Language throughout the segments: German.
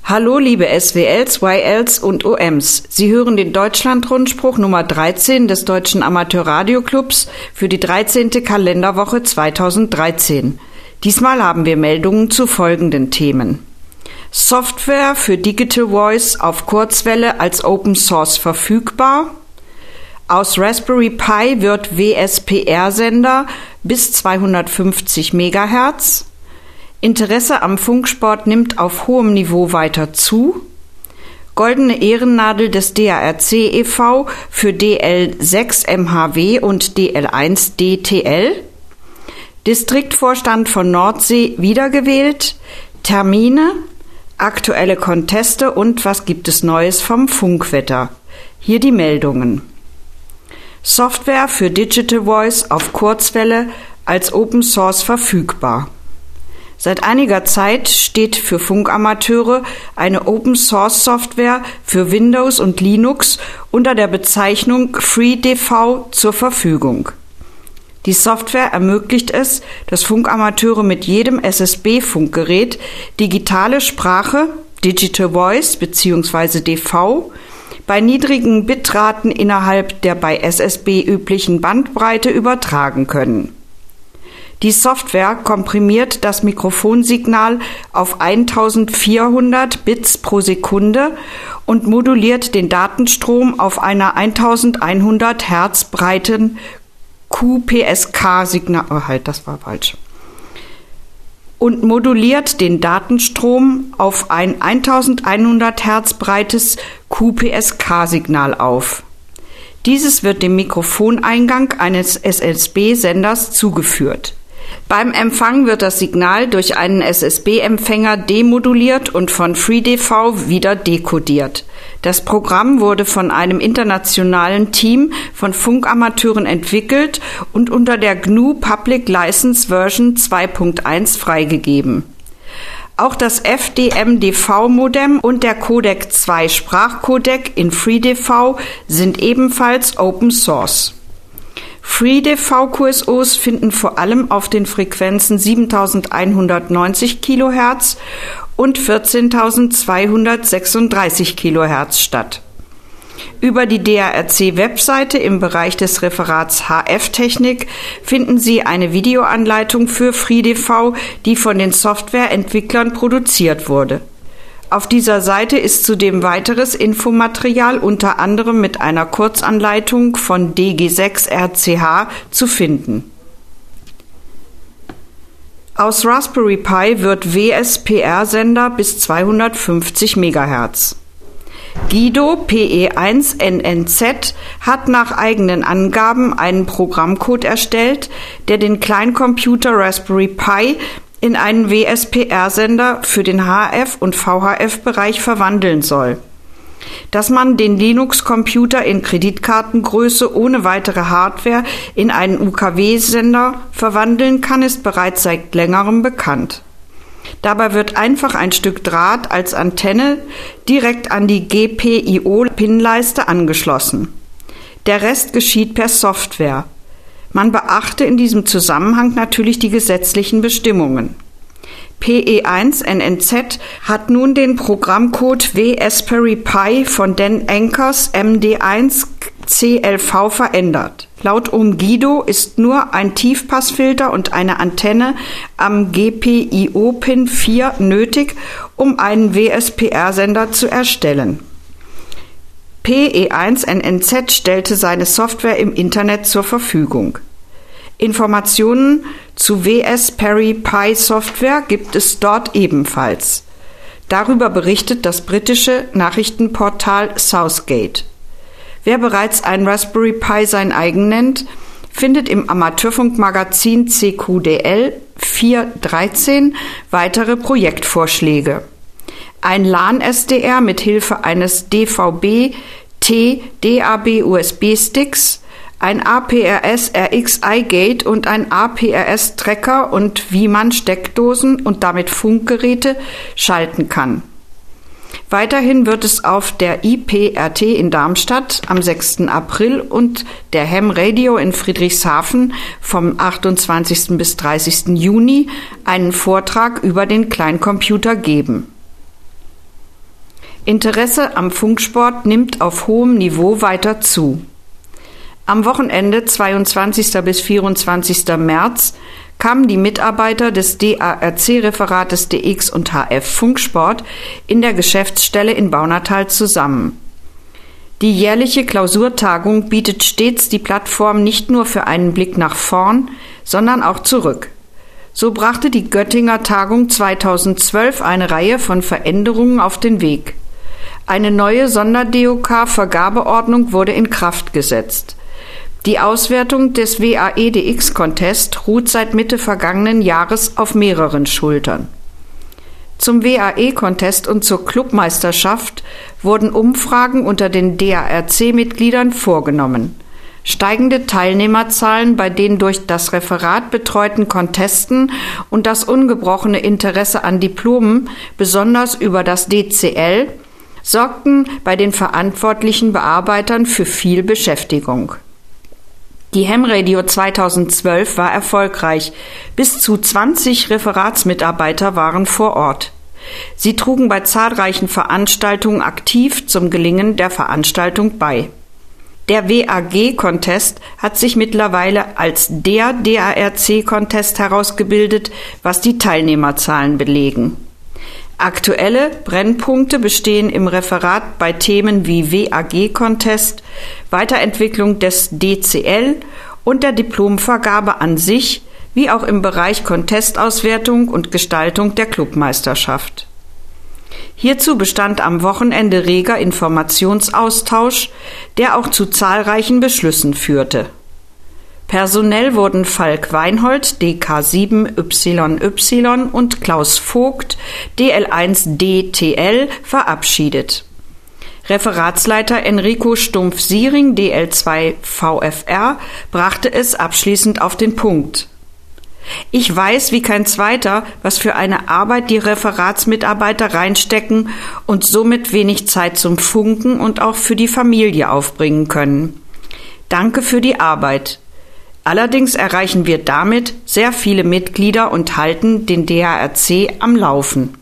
Hallo liebe SWLs, YLs und OMs. Sie hören den Deutschlandrundspruch Nummer 13 des Deutschen Amateurradioclubs für die 13. Kalenderwoche 2013. Diesmal haben wir Meldungen zu folgenden Themen. Software für Digital Voice auf Kurzwelle als Open Source verfügbar. Aus Raspberry Pi wird WSPR-Sender bis 250 MHz. Interesse am Funksport nimmt auf hohem Niveau weiter zu. Goldene Ehrennadel des DARC e.V. für DL6 MHW und DL1 DTL. Distriktvorstand von Nordsee wiedergewählt. Termine, aktuelle Conteste und was gibt es Neues vom Funkwetter. Hier die Meldungen. Software für Digital Voice auf Kurzwelle als Open Source verfügbar. Seit einiger Zeit steht für Funkamateure eine Open-Source-Software für Windows und Linux unter der Bezeichnung FreeDV zur Verfügung. Die Software ermöglicht es, dass Funkamateure mit jedem SSB-Funkgerät digitale Sprache, Digital Voice bzw. DV, bei niedrigen Bitraten innerhalb der bei SSB üblichen Bandbreite übertragen können. Die Software komprimiert das Mikrofonsignal auf 1400 Bits pro Sekunde und moduliert den Datenstrom auf einer 1100 Hertz breiten QPSK-Signal. Und moduliert den Datenstrom auf ein 1100 Hertz breites QPSK-Signal auf. Dieses wird dem Mikrofoneingang eines SSB-Senders zugeführt. Beim Empfang wird das Signal durch einen SSB-Empfänger demoduliert und von FreeDV wieder dekodiert. Das Programm wurde von einem internationalen Team von Funkamateuren entwickelt und unter der GNU Public License Version 2.1 freigegeben. Auch das FDM-DV-Modem und der Codec 2 Sprachcodec in FreeDV sind ebenfalls Open Source. FreeDV-QSOs finden vor allem auf den Frequenzen 7190 kHz und 14236 kHz statt. Über die DARC-Webseite im Bereich des Referats HF-Technik finden Sie eine Videoanleitung für FreeDV, die von den Softwareentwicklern produziert wurde. Auf dieser Seite ist zudem weiteres Infomaterial unter anderem mit einer Kurzanleitung von DG6RCH zu finden. Aus Raspberry Pi wird WSPR-Sender bis 250 MHz. Guido PE1NNZ hat nach eigenen Angaben einen Programmcode erstellt, der den Kleincomputer Raspberry Pi in einen WSPR-Sender für den HF- und VHF-Bereich verwandeln soll. Dass man den Linux-Computer in Kreditkartengröße ohne weitere Hardware in einen UKW-Sender verwandeln kann, ist bereits seit längerem bekannt. Dabei wird einfach ein Stück Draht als Antenne direkt an die GPIO-Pinleiste angeschlossen. Der Rest geschieht per Software. Man beachte in diesem Zusammenhang natürlich die gesetzlichen Bestimmungen. PE1NNZ hat nun den Programmcode WSPRI Pi von Dan Ankers MD1 CLV verändert. Laut Guido ist nur ein Tiefpassfilter und eine Antenne am GPIO-Pin 4 nötig, um einen WSPR-Sender zu erstellen. PE1NNZ stellte seine Software im Internet zur Verfügung. Informationen zu WSPRI Pi Software gibt es dort ebenfalls. Darüber berichtet das britische Nachrichtenportal Southgate. Wer bereits ein Raspberry Pi sein eigen nennt, findet im Amateurfunkmagazin CQDL 413 weitere Projektvorschläge. Ein LAN-SDR mit Hilfe eines DVB-T-DAB-USB-Sticks, ein APRS-RX-iGate und ein APRS-Tracker und wie man Steckdosen und damit Funkgeräte schalten kann. Weiterhin wird es auf der IPRT in Darmstadt am 6. April und der Ham Radio in Friedrichshafen vom 28. bis 30. Juni einen Vortrag über den Kleincomputer geben. Interesse am Funksport nimmt auf hohem Niveau weiter zu. Am Wochenende 22. bis 24. März kamen die Mitarbeiter des DARC-Referates DX und HF Funksport in der Geschäftsstelle in Baunatal zusammen. Die jährliche Klausurtagung bietet stets die Plattform nicht nur für einen Blick nach vorn, sondern auch zurück. So brachte die Göttinger Tagung 2012 eine Reihe von Veränderungen auf den Weg. Eine neue Sonder-DOK-Vergabeordnung wurde in Kraft gesetzt. Die Auswertung des WAE-DX-Contest ruht seit Mitte vergangenen Jahres auf mehreren Schultern. Zum WAE-Contest und zur Clubmeisterschaft wurden Umfragen unter den DARC-Mitgliedern vorgenommen. Steigende Teilnehmerzahlen bei den durch das Referat betreuten Contesten und das ungebrochene Interesse an Diplomen, besonders über das DCL, sorgten bei den verantwortlichen Bearbeitern für viel Beschäftigung. Die Ham-Radio 2012 war erfolgreich. Bis zu 20 Referatsmitarbeiter waren vor Ort. Sie trugen bei zahlreichen Veranstaltungen aktiv zum Gelingen der Veranstaltung bei. Der WAG-Contest hat sich mittlerweile als der DARC-Contest herausgebildet, was die Teilnehmerzahlen belegen. Aktuelle Brennpunkte bestehen im Referat bei Themen wie WAG-Contest, Weiterentwicklung des DCL und der Diplomvergabe an sich, wie auch im Bereich Contestauswertung und Gestaltung der Clubmeisterschaft. Hierzu bestand am Wochenende reger Informationsaustausch, der auch zu zahlreichen Beschlüssen führte. Personell wurden Falk Weinhold, DK7YY und Klaus Vogt, DL1DTL, verabschiedet. Referatsleiter Enrico Stumpf-Siering, DL2VFR, brachte es abschließend auf den Punkt. Ich weiß wie kein zweiter, was für eine Arbeit die Referatsmitarbeiter reinstecken und somit wenig Zeit zum Funken und auch für die Familie aufbringen können. Danke für die Arbeit. Allerdings erreichen wir damit sehr viele Mitglieder und halten den DARC am Laufen.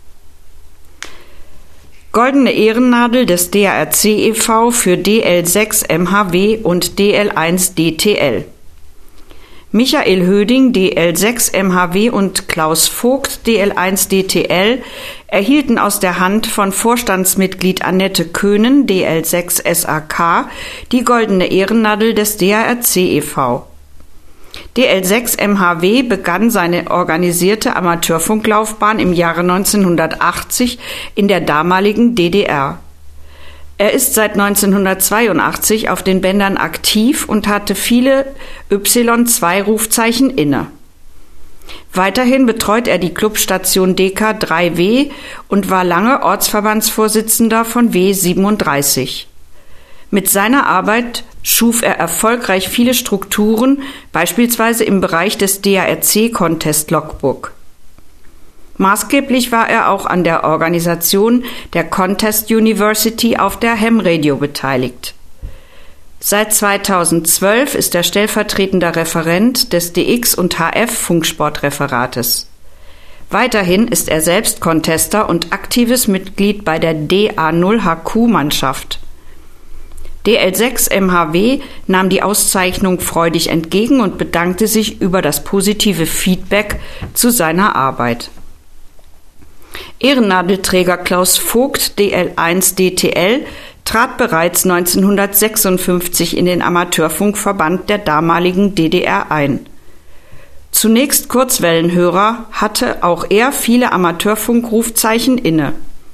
Goldene Ehrennadel des DARC e.V. für DL6 MHW und DL1 DTL. Michael Höding, DL6 MHW und Klaus Vogt, DL1 DTL, erhielten aus der Hand von Vorstandsmitglied Annette Köhnen, DL6 SAK, die Goldene Ehrennadel des DARC e.V. DL6 MHW begann seine organisierte Amateurfunklaufbahn im Jahre 1980 in der damaligen DDR. Er ist seit 1982 auf den Bändern aktiv und hatte viele Y2-Rufzeichen inne. Weiterhin betreut er die Clubstation DK3W und war lange Ortsverbandsvorsitzender von W37. Mit seiner Arbeit schuf er erfolgreich viele Strukturen, beispielsweise im Bereich des DARC Contest Logbook. Maßgeblich war er auch an der Organisation der Contest University auf der Ham-Radio beteiligt. Seit 2012 ist er stellvertretender Referent des DX und HF Funksportreferates. Weiterhin ist er selbst Contester und aktives Mitglied bei der DA0HQ-Mannschaft. DL6 MHW nahm die Auszeichnung freudig entgegen und bedankte sich über das positive Feedback zu seiner Arbeit. Ehrennadelträger Klaus Vogt, DL1 DTL, trat bereits 1956 in den Amateurfunkverband der damaligen DDR ein. Zunächst Kurzwellenhörer, hatte auch er viele Amateurfunkrufzeichen inne.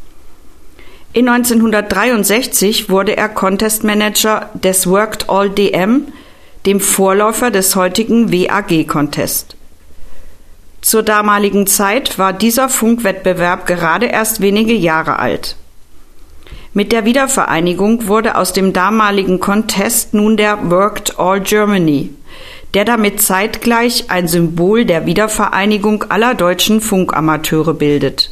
In 1963 wurde er Contest Manager des Worked All DM, dem Vorläufer des heutigen WAG-Contest. Zur damaligen Zeit war dieser Funkwettbewerb gerade erst wenige Jahre alt. Mit der Wiedervereinigung wurde aus dem damaligen Contest nun der Worked All Germany, der damit zeitgleich ein Symbol der Wiedervereinigung aller deutschen Funkamateure bildet.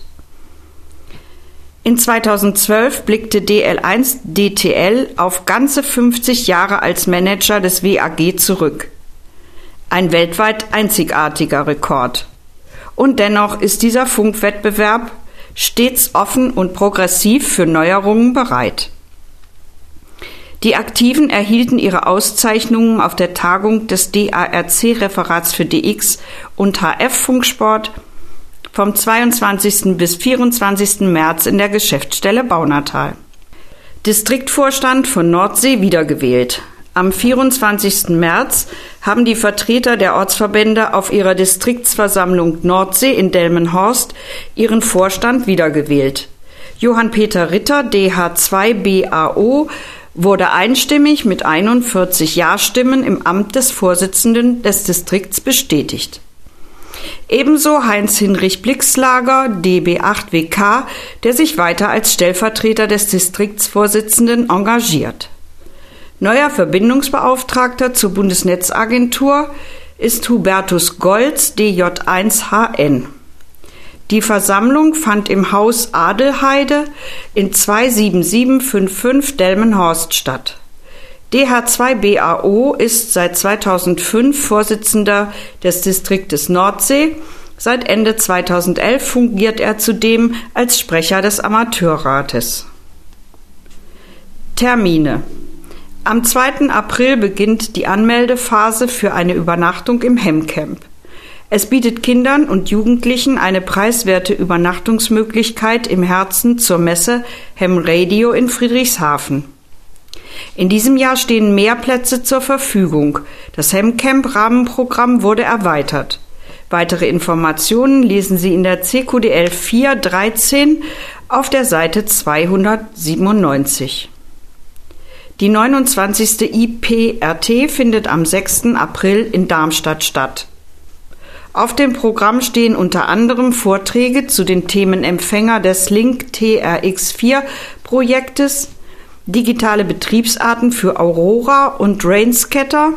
In 2012 blickte DL1 DTL auf ganze 50 Jahre als Manager des WAG zurück. Ein weltweit einzigartiger Rekord. Und dennoch ist dieser Funkwettbewerb, stets offen und progressiv für Neuerungen bereit. Die Aktiven erhielten ihre Auszeichnungen auf der Tagung des DARC-Referats für DX und HF-Funksport vom 22. bis 24. März in der Geschäftsstelle Baunatal. Distriktvorstand von Nordsee wiedergewählt. Am 24. März haben die Vertreter der Ortsverbände auf ihrer Distriktsversammlung Nordsee in Delmenhorst ihren Vorstand wiedergewählt. Johann-Peter Ritter, DH2BAO, wurde einstimmig mit 41 Ja-Stimmen im Amt des Vorsitzenden des Distrikts bestätigt. Ebenso Heinz-Hinrich Blixlager, DB8WK, der sich weiter als Stellvertreter des Distriktsvorsitzenden engagiert. Neuer Verbindungsbeauftragter zur Bundesnetzagentur ist Hubertus Golz, DJ1HN. Die Versammlung fand im Haus Adelheide in 27755 Delmenhorst statt. DH2BAO ist seit 2005 Vorsitzender des Distriktes Nordsee. Seit Ende 2011 fungiert er zudem als Sprecher des Amateurrates. Termine: Am 2. April beginnt die Anmeldephase für eine Übernachtung im Hemcamp. Es bietet Kindern und Jugendlichen eine preiswerte Übernachtungsmöglichkeit im Herzen zur Messe Hem Radio in Friedrichshafen. In diesem Jahr stehen mehr Plätze zur Verfügung. Das Hemcamp-Rahmenprogramm wurde erweitert. Weitere Informationen lesen Sie in der CQDL 4.13 auf der Seite 297. Die 29. IPRT findet am 6. April in Darmstadt statt. Auf dem Programm stehen unter anderem Vorträge zu den Themen Empfänger des Link-TRX4-Projektes, digitale Betriebsarten für Aurora und Rainscatter,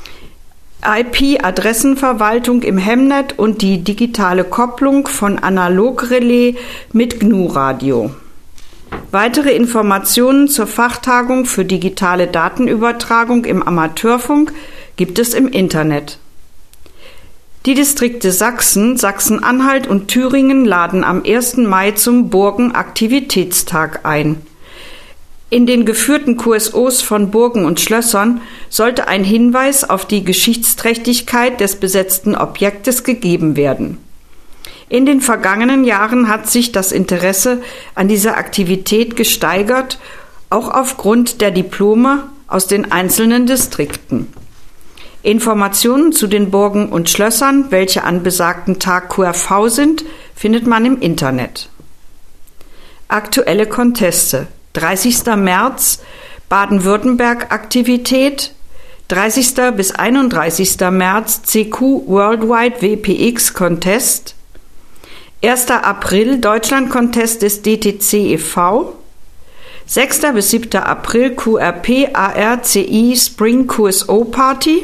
IP-Adressenverwaltung im Hemnet und die digitale Kopplung von Analogrelais mit GNU-Radio. Weitere Informationen zur Fachtagung für digitale Datenübertragung im Amateurfunk gibt es im Internet. Die Distrikte Sachsen, Sachsen-Anhalt und Thüringen laden am 1. Mai zum Burgen-Aktivitätstag ein. In den geführten QSOs von Burgen und Schlössern sollte ein Hinweis auf die Geschichtsträchtigkeit des besetzten Objektes gegeben werden. In den vergangenen Jahren hat sich das Interesse an dieser Aktivität gesteigert, auch aufgrund der Diplome aus den einzelnen Distrikten. Informationen zu den Burgen und Schlössern, welche an besagten Tag QRV sind, findet man im Internet. Aktuelle Conteste: 30. März Baden-Württemberg-Aktivität, 30. bis 31. März CQ Worldwide WPX Contest, 1. April Deutschland-Contest des DTC e.V., 6. bis 7. April QRP ARCI Spring QSO Party,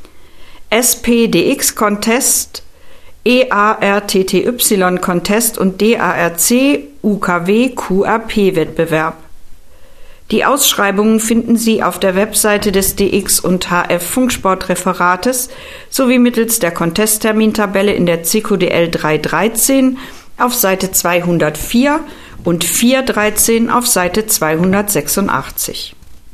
SPDX Contest, EARTTY Contest und DARC UKW QRP Wettbewerb. Die Ausschreibungen finden Sie auf der Webseite des DX und HF Funksportreferates sowie mittels der Contesttermintabelle in der CQDL 313 auf Seite 204 und 413 auf Seite 286.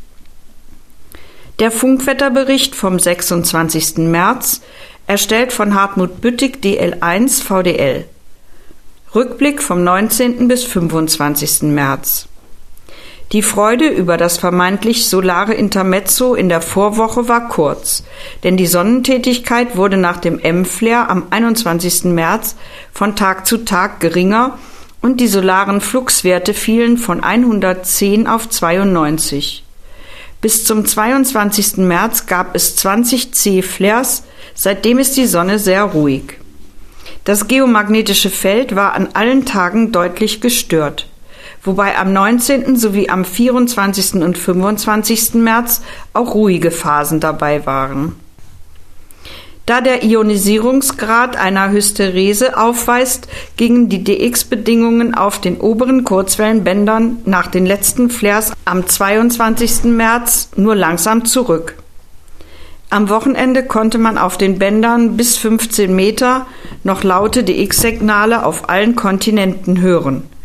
Der Funkwetterbericht vom 26. März, erstellt von Hartmut Büttig DL1 VDL. Rückblick vom 19. bis 25. März. Die Freude über das vermeintlich solare Intermezzo in der Vorwoche war kurz, denn die Sonnentätigkeit wurde nach dem M-Flare am 21. März von Tag zu Tag geringer und die solaren Fluxwerte fielen von 110 auf 92. Bis zum 22. März gab es 20 C-Flares, seitdem ist die Sonne sehr ruhig. Das geomagnetische Feld war an allen Tagen deutlich gestört, wobei am 19. sowie am 24. und 25. März auch ruhige Phasen dabei waren. Da der Ionisierungsgrad einer Hysterese aufweist, gingen die DX-Bedingungen auf den oberen Kurzwellenbändern nach den letzten Flares am 22. März nur langsam zurück. Am Wochenende konnte man auf den Bändern bis 15 Meter noch laute DX-Signale auf allen Kontinenten hören.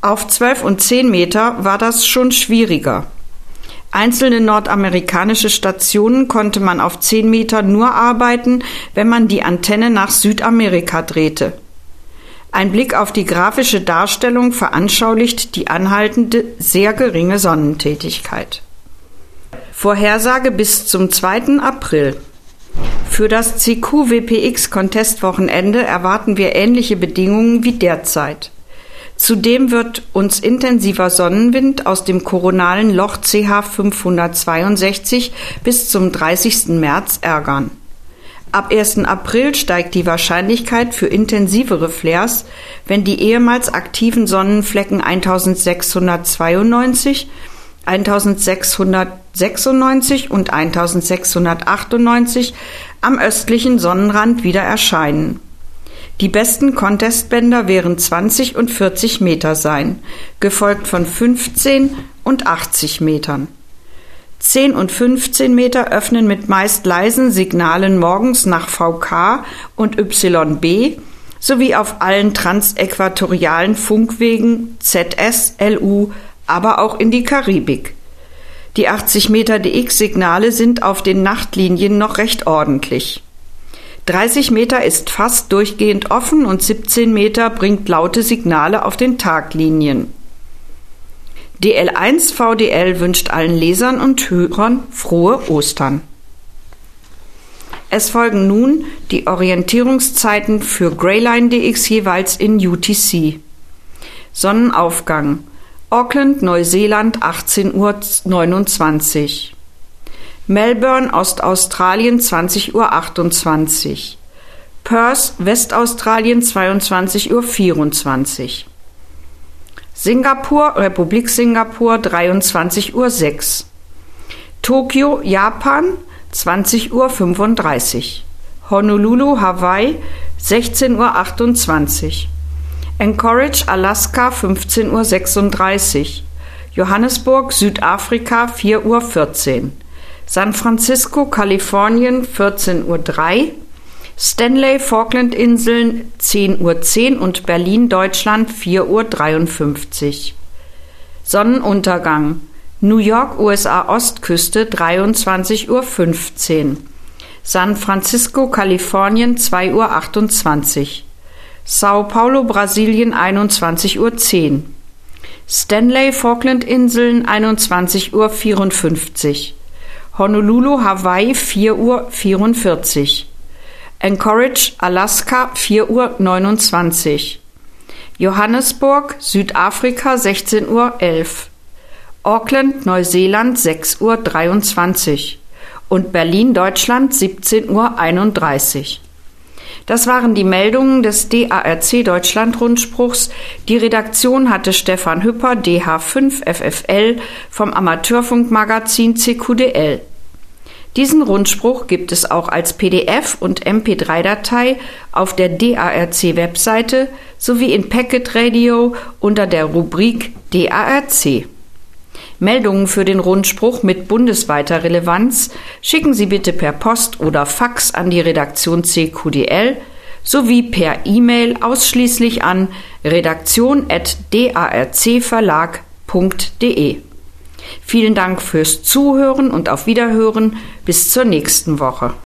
Auf 12 und 10 Meter war das schon schwieriger. Einzelne nordamerikanische Stationen konnte man auf 10 Meter nur arbeiten, wenn man die Antenne nach Südamerika drehte. Ein Blick auf die grafische Darstellung veranschaulicht die anhaltende, sehr geringe Sonnentätigkeit. Vorhersage bis zum 2. April. Für das CQ-WPX-Contest-Wochenende erwarten wir ähnliche Bedingungen wie derzeit. Zudem wird uns intensiver Sonnenwind aus dem koronalen Loch CH 562 bis zum 30. März ärgern. Ab 1. April steigt die Wahrscheinlichkeit für intensivere Flares, wenn die ehemals aktiven Sonnenflecken 1692, 1696 und 1698 am östlichen Sonnenrand wieder erscheinen. Die besten Contestbänder werden 20 und 40 Meter sein, gefolgt von 15 und 80 Metern. 10 und 15 Meter öffnen mit meist leisen Signalen morgens nach VK und YB sowie auf allen transäquatorialen Funkwegen ZS, LU, aber auch in die Karibik. Die 80 Meter DX-Signale sind auf den Nachtlinien noch recht ordentlich. 30 Meter ist fast durchgehend offen und 17 Meter bringt laute Signale auf den Taglinien. DL1 VDL wünscht allen Lesern und Hörern frohe Ostern. Es folgen nun die Orientierungszeiten für Greyline DX jeweils in UTC. Sonnenaufgang: Auckland, Neuseeland 18:29 Uhr. Melbourne, Ostaustralien 20:28 Uhr. Perth, Westaustralien 22:24 Uhr. Singapur, Republik Singapur 23:06 Uhr. Tokio, Japan 20:35 Uhr. Honolulu, Hawaii 16:28 Uhr. Anchorage, Alaska 15:36 Uhr. Johannesburg, Südafrika 4:14 Uhr. San Francisco, Kalifornien 14:03 Uhr. Stanley, Falklandinseln 10:10 Uhr und Berlin, Deutschland 4:53 Uhr. Sonnenuntergang: New York, USA Ostküste 23:15 Uhr. San Francisco, Kalifornien 2:28 Uhr. Sao Paulo, Brasilien 21:10 Uhr. Stanley, Falklandinseln 21:54 Uhr. Honolulu, Hawaii 4:44 Uhr. Anchorage, Alaska 4:29 Uhr. Johannesburg, Südafrika 16:11 Uhr. Auckland, Neuseeland 6:23 Uhr. Und Berlin, Deutschland 17:31 Uhr. Das waren die Meldungen des DARC Deutschland-Rundspruchs. Die Redaktion hatte Stefan Hüpper, DH5 FFL vom Amateurfunkmagazin CQDL. Diesen Rundspruch gibt es auch als PDF und MP3-Datei auf der DARC-Webseite sowie in Packet Radio unter der Rubrik DARC. Meldungen für den Rundspruch mit bundesweiter Relevanz schicken Sie bitte per Post oder Fax an die Redaktion CQDL sowie per E-Mail ausschließlich an redaktion@darcverlag.de. Vielen Dank fürs Zuhören und auf Wiederhören bis zur nächsten Woche.